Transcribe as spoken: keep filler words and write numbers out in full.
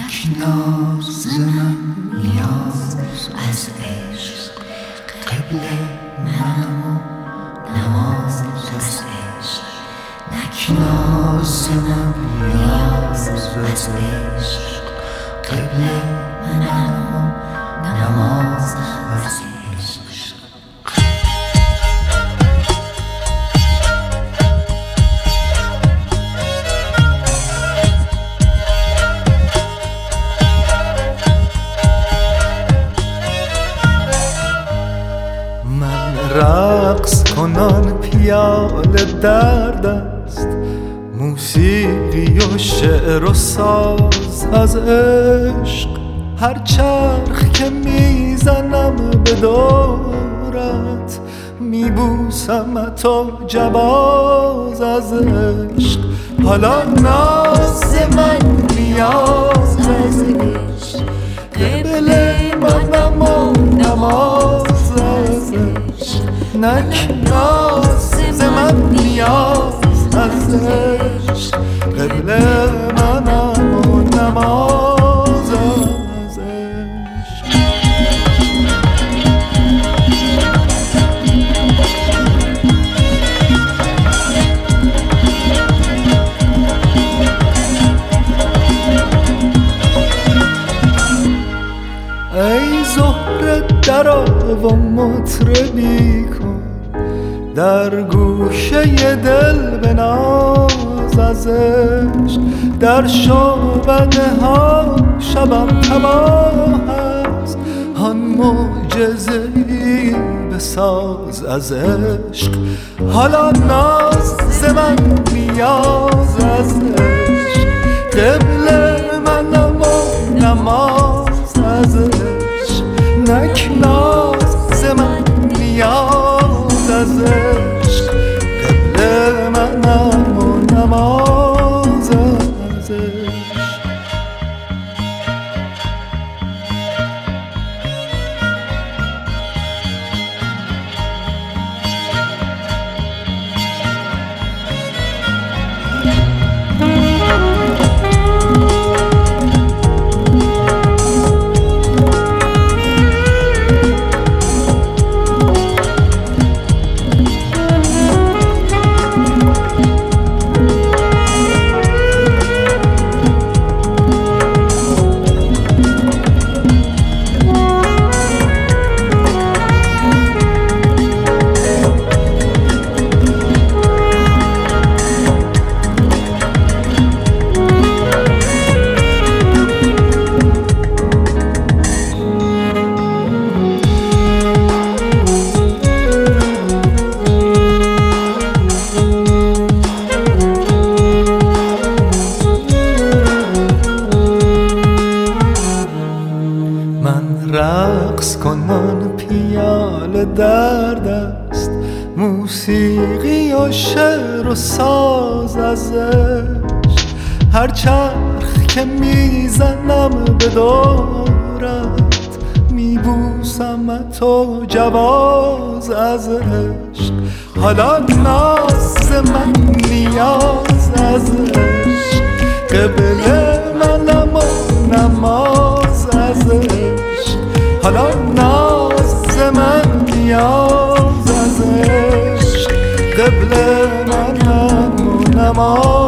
نک ناز من نیاز از عشق، قبله منم و نماز از عشق. نک ناز من نیاز از عشق، قبله منم و نماز از عشق. رقص کنان پیاله در دست، موسیقی و شعر و ساز از عشق. هر چرخ که میزنم به دورت، میبوسمت و جواز از عشق. حالا ناز من نیاز از عشق، قبل منم و نماز از عشق. نک ناز من نیاز از عشق، قبل منم و نماز از عشق. ای زهره درآ و مطربی کن، در گوشه دل بناز از عشق. در شعبده ها شبم تباه است، آن معجزه‌ای بساز از عشق. حالا ناز من نیاز از عشق، قبل منم و نماز از عشق. نک ناز من نیاز از عشق، قبل منم و نماز از عشق. رقص کنان پیاله در دست، موسیقی و شعر و ساز از عشق. هر چرخ که میزنم به دورت، میبوسمت و جواز از عشق. حالا ناز من نیاز از عشق، قبل منم و نماز از عشق. حالا ناز من نیاز از عشق، قبل منم و نماز